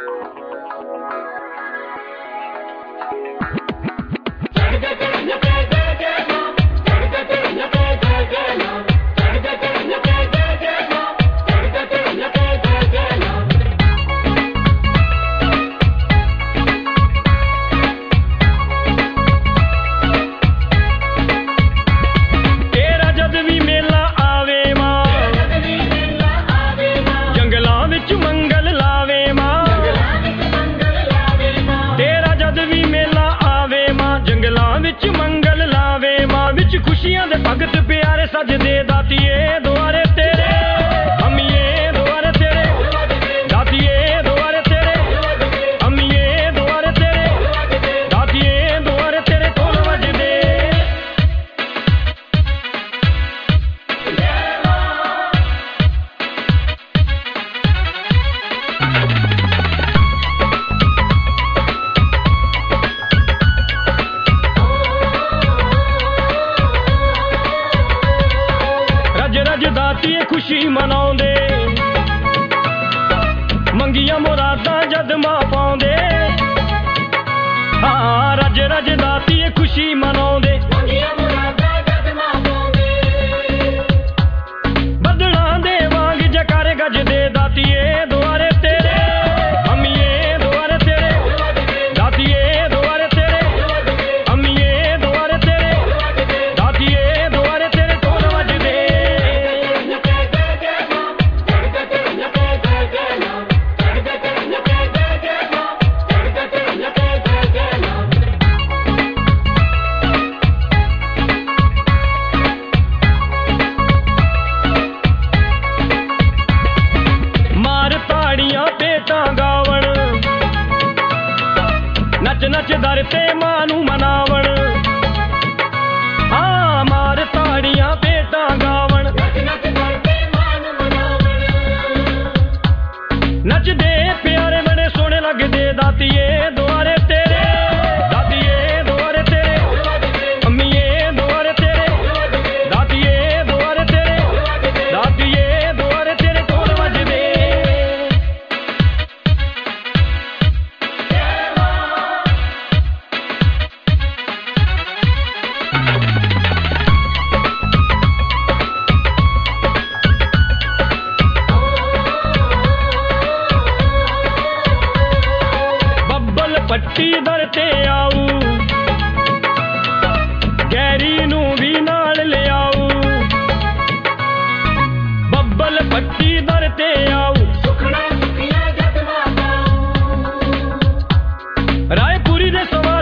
खुशियां दे भगत प्यारे सजदे दातिए दुआरे तेरे अम्मिए दुआरे तेरे दातिए दुआरे तेरे अम्मिए दुआरे तेरे दातिए दुआरे तेरे ढोल वजदे दातिए खुशी मनाउंदे मंगियां मुरादां जद मां पाउंदे हाँ रज रज दातिए खुशी मनाउंदे बदलां दे वांग जकारे गजदे दातिए दुआरे तेरे अम्मिए दुआरे तेरे दातिए दुआरे तेरे अम्मिए दुआरे तेरे दातिए दुआरे तेरे ढोल वजदे नच नच दर ते मां नू मनावण हाँ मार ताड़ियां बेटा गावण नच दे प्यारे बड़े सोने लगदे दातिए दुआरे तेरे दातिए दुआरे तेरे अम्मिए दुआरे तेरे दातिए दुआरे तेरे दातिए दुआरे तेरे ढोल वजदे पट्टी दर ते आऊ गैरी नू भी नाल ले आऊ बब्बल पट्टी दर ते आऊ रायपुरी दे सवा